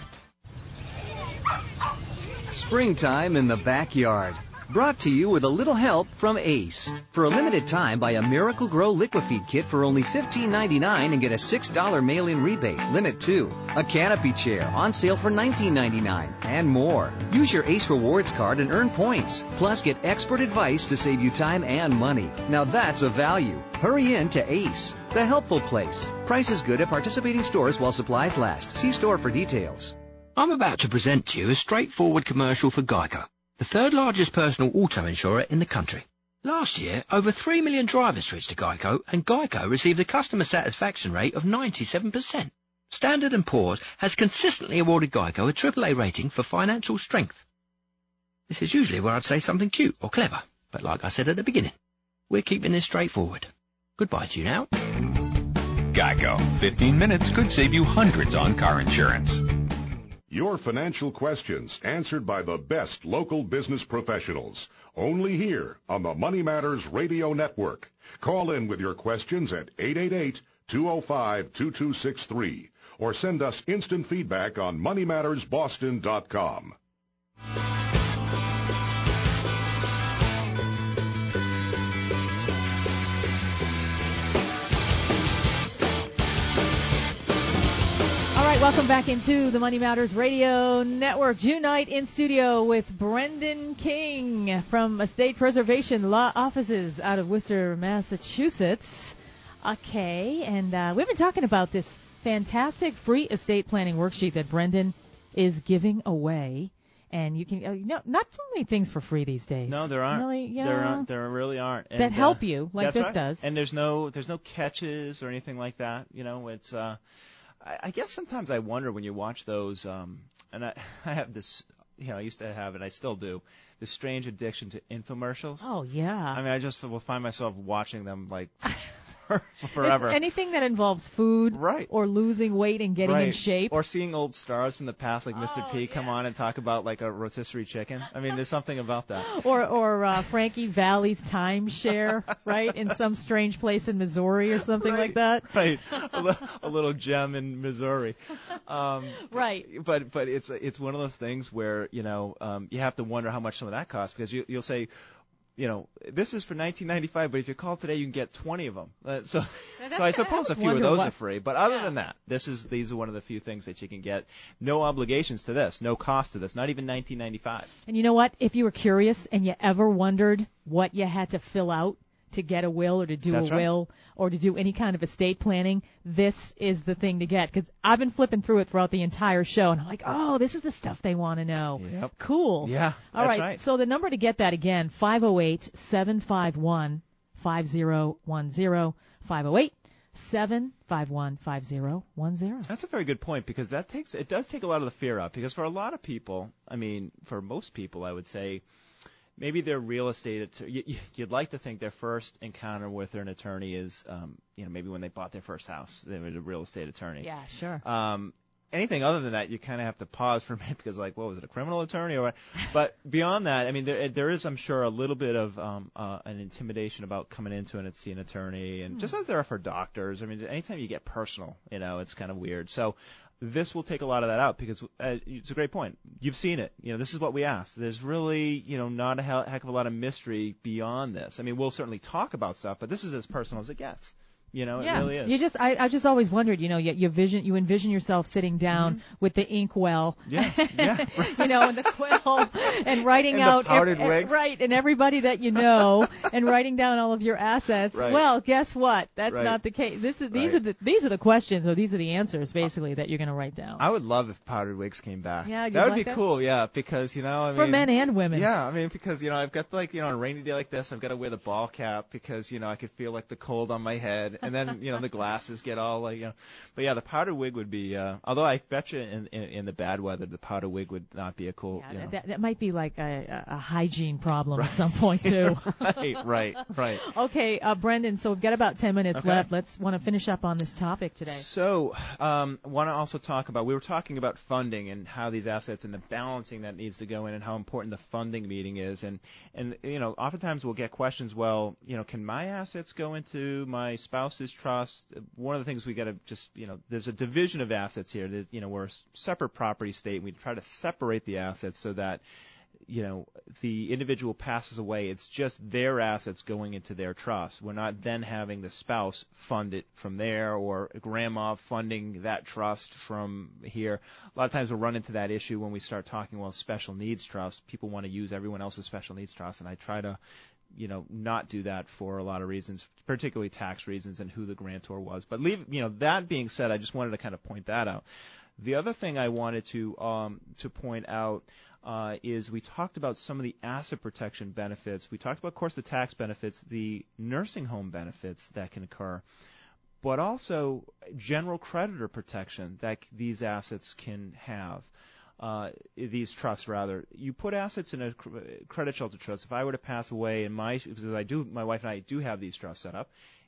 Springtime in the backyard. Brought to you with a little help from Ace. For a limited time, buy a Miracle Grow Liquifeed Kit for only $15.99 and get a $6 mail-in rebate. Limit 2. A canopy chair on sale for $19.99 and more. Use your Ace Rewards card and earn points. Plus, get expert advice to save you time and money. Now that's a value. Hurry in to Ace, the helpful place. Price is good at participating stores while supplies last. See store for details. I'm about to present to you a straightforward commercial for Geico, the third largest personal auto insurer in the country. Last year, over 3 million drivers switched to Geico, and Geico received a customer satisfaction rate of 97%. Standard & Poor's has consistently awarded Geico a AAA rating for financial strength. This is usually where I'd say something cute or clever, but like I said at the beginning, we're keeping this straightforward. Goodbye to you now. Geico. 15 minutes could save you hundreds on car insurance. Your financial questions answered by the best local business professionals. Only here on the Money Matters Radio Network. Call in with your questions at 888-205-2263 or send us instant feedback on moneymattersboston.com. Welcome back into the Money Matters Radio Network. June night in studio with Brendan King from Estate Preservation Law Offices out of Worcester, Massachusetts. Okay, and we've been talking about this fantastic free estate planning worksheet that Brendan is giving away. And you can, not too many things for free these days. No, there aren't. Really, There really aren't. And, that help you, like this does. And there's no catches or anything like that. You know, it's. I guess sometimes I wonder when you watch those, and I have this, I used to have it, I still do, this strange addiction to infomercials. Oh, yeah. I mean, I just will find myself watching them like forever. Anything that involves food, right, or losing weight and getting in shape, or seeing old stars from the past, like Mr. T, come on and talk about like a rotisserie chicken. I mean, there's something about that. Or Frankie Valli's timeshare, right, in some strange place in Missouri or something like that. Right, a little gem in Missouri. Right. But it's one of those things where you have to wonder how much some of that costs, because you'll say, this is for $19.95, but if you call today, you can get 20 of them. So I suppose a few of those are free. But other than that, these are one of the few things that you can get. No obligations to this, no cost to this, not even $19.95. And you know what? If you were curious and you ever wondered what you had to fill out to get a will or to do will or to do any kind of estate planning, this is the thing to get, because I've been flipping through it throughout the entire show, and I'm like, oh, this is the stuff they want to know. Yep. Cool. Yeah, All that's right. So the number to get that again, 508-751-5010, 508-751-5010. That's a very good point, because it does take a lot of the fear out, because for a lot of people, I mean, for most people, I would say, maybe their real estate, you'd like to think their first encounter with an attorney is, maybe when they bought their first house, they were a real estate attorney. Yeah, sure. Anything other than that, you kind of have to pause for a minute, because, like, what was it, a criminal attorney or what? But beyond that, I mean, there is, I'm sure, a little bit of an intimidation about coming into and seeing an attorney, and just as there are for doctors. I mean, anytime you get personal, it's kind of weird. So this will take a lot of that out, because it's a great point. You've seen it. This is what we asked. There's really, not a heck of a lot of mystery beyond this. I mean, we'll certainly talk about stuff, but this is as personal as it gets. It really is. I just always wondered, you envision yourself sitting down with the inkwell, and the quill, and writing and out the powdered wigs. Right, and everybody that you know, and writing down all of your assets. Right. Well, guess what? That's right. not the case. These are the questions, or these are the answers, basically, that you're going to write down. I would love if powdered wigs came back. Yeah, that would be cool. Yeah, because for men and women. Yeah, I mean, because I've got on a rainy day like this, I've got to wear the ball cap, because I could feel like the cold on my head, and then the glasses get all but yeah, the powder wig would be. Although I bet you in the bad weather, the powder wig would not be a cool. Yeah, that might be like a hygiene problem at some point too. Right. Okay, Brendan. So we've got about 10 minutes left. Let's want to finish up on this topic today. So, want to also talk about. We were talking about funding and how these assets and the balancing that needs to go in, and how important the funding meeting is. And oftentimes we'll get questions. Well, can my assets go into my spouse's trust? One of the things we got to just, there's a division of assets here. There's, we're a separate property state, and we try to separate the assets so that, the individual passes away. It's just their assets going into their trust. We're not then having the spouse fund it from there, or grandma funding that trust from here. A lot of times we'll run into that issue when we start talking, special needs trust. People want to use everyone else's special needs trust, and I try to not do that for a lot of reasons, particularly tax reasons and who the grantor was. But that being said, I just wanted to kind of point that out. The other thing I wanted to point out is we talked about some of the asset protection benefits. We talked about, of course, the tax benefits, the nursing home benefits that can occur, but also general creditor protection that these assets can have. These trusts, rather. You put assets in a credit shelter trust. If I were to pass away, because my wife and I do have these trusts set up,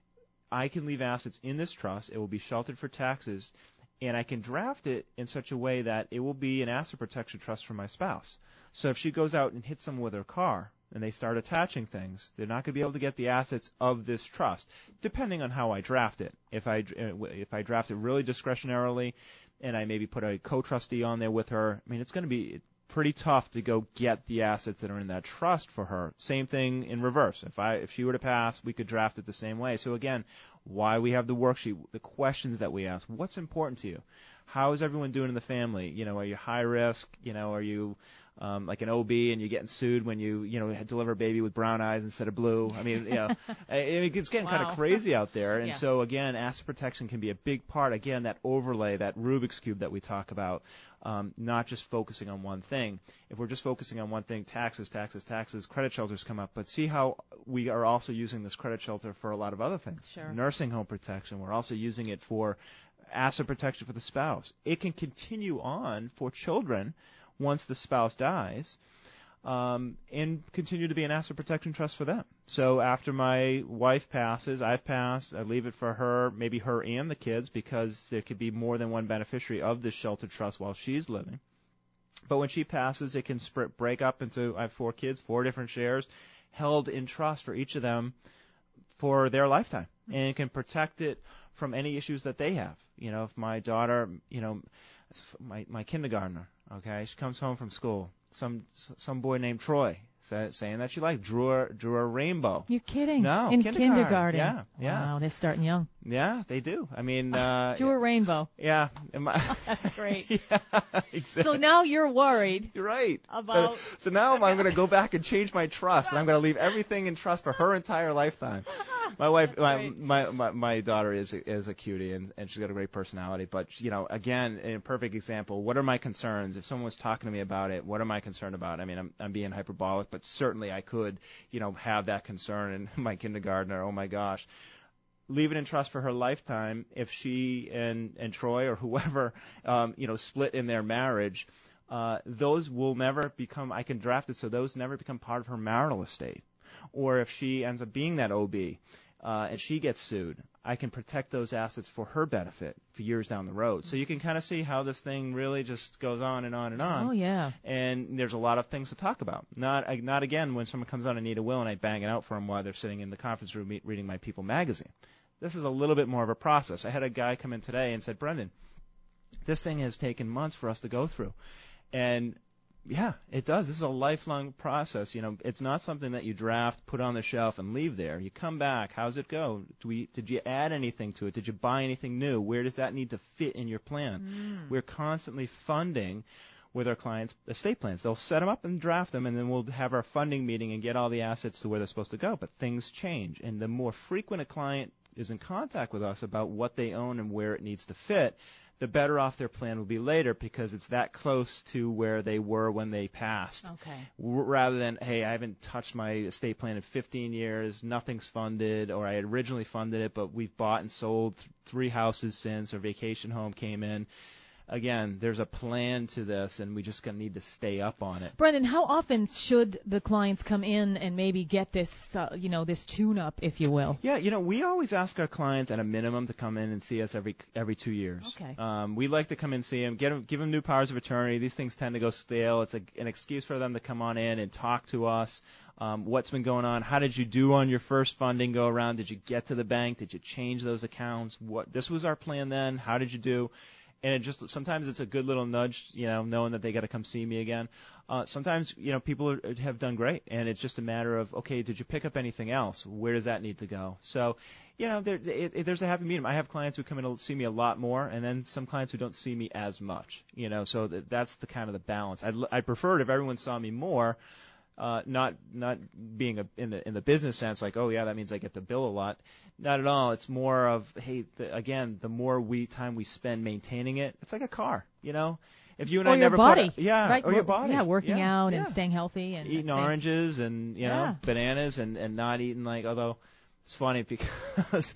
I can leave assets in this trust. It will be sheltered for taxes, and I can draft it in such a way that it will be an asset protection trust for my spouse. So if she goes out and hits someone with her car, and they start attaching things, they're not going to be able to get the assets of this trust, depending on how I draft it. If I draft it really discretionarily, and I maybe put a co-trustee on there with her, I mean, it's going to be pretty tough to go get the assets that are in that trust for her. Same thing in reverse. If she were to pass, we could draft it the same way. So again, why we have the worksheet, the questions that we ask, what's important to you? How is everyone doing in the family? Are you high risk? Are you like an OB and you're getting sued when you deliver a baby with brown eyes instead of blue? I mean, it's getting kind of crazy out there. And so again, asset protection can be a big part. Again, that overlay, that Rubik's Cube that we talk about, not just focusing on one thing. If we're just focusing on one thing, taxes, credit shelters come up. But see how we are also using this credit shelter for a lot of other things. Sure. Nursing home protection. We're also using it for asset protection for the spouse. It can continue on for children once the spouse dies. and continue to be an asset protection trust for them. So after my wife passes, I've passed, I leave it for her, maybe her and the kids, because there could be more than one beneficiary of this sheltered trust while she's living. But when she passes, it can break up into, I have 4 kids, 4 different shares, held in trust for each of them for their lifetime. And it can protect it from any issues that they have. If my daughter, my kindergartner, okay, she comes home from school, some boy named Troy saying that she drew a rainbow. You're kidding? No, in kindergarten. Yeah. Wow, they're starting young. Yeah, they do. I mean, drew a rainbow. Yeah. That's great. Yeah, exactly. So now you're worried. You're right. About. So now I'm going to go back and change my trust, and I'm going to leave everything in trust for her entire lifetime. My wife, my daughter is a cutie, and she's got a great personality. But again, a perfect example. What are my concerns? If someone was talking to me about it, what am I concerned about? I mean, I'm being hyperbolic, but certainly I could, have that concern. And my kindergartner, oh my gosh, leave it in trust for her lifetime. If she and Troy or whoever, split in their marriage, those will never become. I can draft it so those never become part of her marital estate. Or if she ends up being that OB and she gets sued, I can protect those assets for her benefit for years down the road. So you can kind of see how this thing really just goes on and on and on. Oh, yeah. And there's a lot of things to talk about. Not again when someone comes on and need a will and I bang it out for them while they're sitting in the conference room reading my People magazine. This is a little bit more of a process. I had a guy come in today and said, Brendan, this thing has taken months for us to go through. And yeah, it does. This is a lifelong process. It's not something that you draft, put on the shelf, and leave there. You come back. How's it go? Did you add anything to it? Did you buy anything new? Where does that need to fit in your plan? We're constantly funding with our clients estate plans. They'll set them up and draft them, and then we'll have our funding meeting and get all the assets to where they're supposed to go. But things change, and the more frequent a client is in contact with us about what they own and where it needs to fit, the better off their plan will be later because it's that close to where they were when they passed. Okay. Rather than, hey, I haven't touched my estate plan in 15 years, nothing's funded, or I had originally funded it, but we've bought and sold 3 houses since, or vacation home came in. Again, there's a plan to this, and we just need to stay up on it. Brendan, how often should the clients come in and maybe get this, this tune-up, if you will? Yeah, we always ask our clients at a minimum to come in and see us every 2 years. Okay. We like to come in and see them, give them new powers of attorney. These things tend to go stale. It's an excuse for them to come on in and talk to us. What's been going on? How did you do on your first funding go around? Did you get to the bank? Did you change those accounts? This was our plan then. How did you do? And sometimes it's a good little nudge, knowing that they got to come see me again. Sometimes, people have done great, and it's just a matter of, okay, did you pick up anything else? Where does that need to go? So, there's a happy medium. I have clients who come in to see me a lot more, and then some clients who don't see me as much. So that's the kind of the balance. I'd prefer it if everyone saw me more. Not being in the business sense, like, oh yeah, that means I get to bill a lot. Not at all. It's more of, hey, the more time we spend maintaining it, it's like a car, If you and I never body. put, right, or your body, working out and staying healthy and eating oranges and bananas and not eating although. It's funny because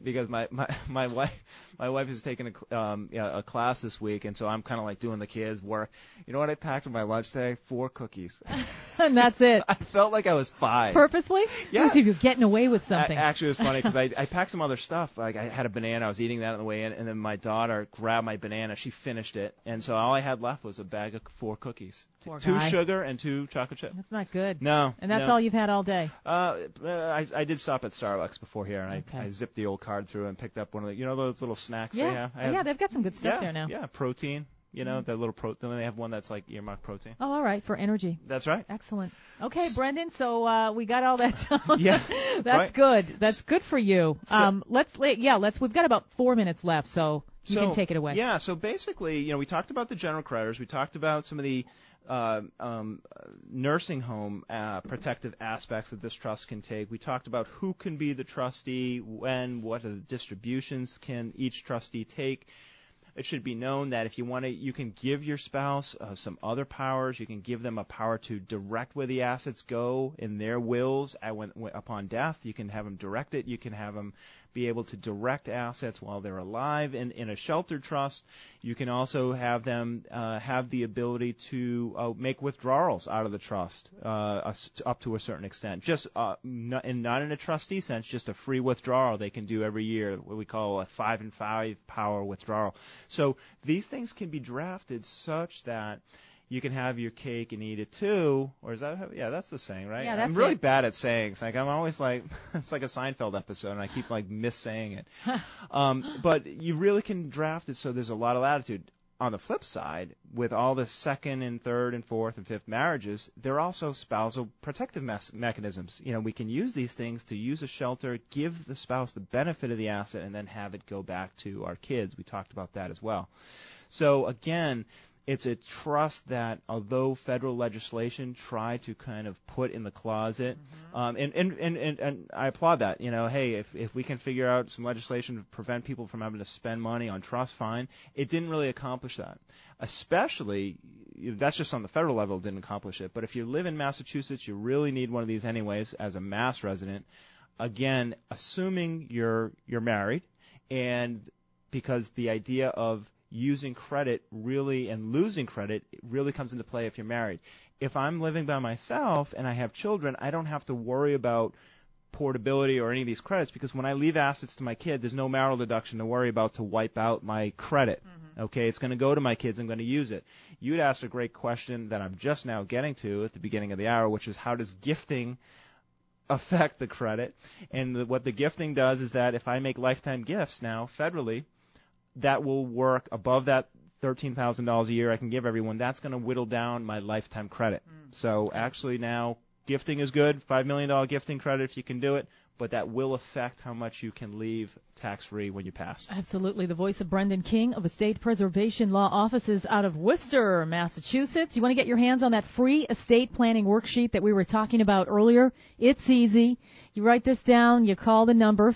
my wife is taking a class this week, and so I'm kind of doing the kids' work. You know what I packed with my lunch today? 4 cookies. And that's it. I felt like I was 5. Purposely? Yeah. So you're getting away with something. Actually, it was funny because I packed some other stuff. Like I had a banana. I was eating that on the way in, and then my daughter grabbed my banana. She finished it, and so all I had left was a bag of 4 cookies. Poor 2 guy. sugar and 2 chocolate chip. That's not good. No. And that's all you've had all day. I did stop at Starbucks before here, and I zipped the old card through and picked up one of those little snacks they have. Yeah, they've got some good stuff there now. Yeah, protein. That little protein. They have one that's like earmarked protein. Oh, all right, for energy. That's right. Excellent. Okay, Brendan. So we got all that down. Yeah, that's right. good. That's good for you. So, let's. We've got about 4 minutes left, so you can take it away. Yeah. So basically, we talked about the general creditors. We talked about some of the nursing home protective aspects that this trust can take. We talked about who can be the trustee, when, what are the distributions can each trustee take. It should be known that if you want to, you can give your spouse some other powers. You can give them a power to direct where the assets go in their wills upon death. You can have them direct it. You can have them be able to direct assets while they're alive in a sheltered trust. You can also have them have the ability to make withdrawals out of the trust up to a certain extent. Just not in a trustee sense, just a free withdrawal they can do every year, what we call a 5 and 5 power withdrawal. So these things can be drafted such that you can have your cake and eat it too, or is that yeah, that's the saying, right? Yeah, that's I'm really it. bad at sayings. Like I'm always like it's like a Seinfeld episode, and I keep like missaying it. But you really can draft it so there's a lot of latitude. On the flip side, with all the second and third and fourth and fifth marriages, there are also spousal protective mechanisms. You know, we can use these things to use a shelter, give the spouse the benefit of the asset, and then have it go back to our kids. We talked about that as well. So again, it's a trust that, although federal legislation tried to kind of put in the closet, and I applaud that. You know, hey, if we can figure out some legislation to prevent people from having to spend money on trust, fine. It didn't really accomplish that. Especially, that's just on the federal level, it didn't accomplish it. But if you live in Massachusetts, you really need one of these anyways as a Mass resident. Again, assuming you're married, and because the idea of using credit really and losing credit really comes into play if you're married. If I'm living by myself and I have children, I don't have to worry about portability or any of these credits, because when I leave assets to my kid, there's no marital deduction to worry about to wipe out my credit. Okay, it's going to go to my kids. I'm going to use it. You'd asked a great question that I'm just now getting to at the beginning of the hour, which is how does gifting affect the credit? And what the gifting does is that if I make lifetime gifts now federally, that will work above that $13,000 a year I can give everyone. That's going to whittle down my lifetime credit. So actually now gifting is good, $5 million gifting credit if you can do it, but that will affect how much you can leave tax-free when you pass. Absolutely. The voice of Brendan King of Estate Preservation Law Offices out of Worcester, Massachusetts. You want to get your hands on that free estate planning worksheet that we were talking about earlier? It's easy. You write this down. You call the number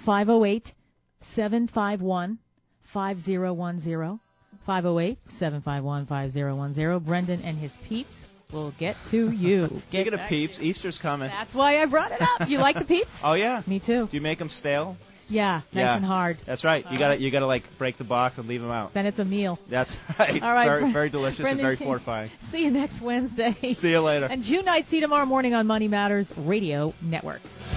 508-751-5010, 508-751-5010. Brendan and his peeps will get to you. Speaking of peeps, Easter's coming. That's why I brought it up. You like the peeps? Oh, yeah. Me too. Do you make them stale? Yeah, nice and hard. That's right. You gotta like break the box and leave them out. Then it's a meal. That's right. All right. Very, very delicious and very fortifying. See you next Wednesday. See you later. And June night, see you tomorrow morning on Money Matters Radio Network.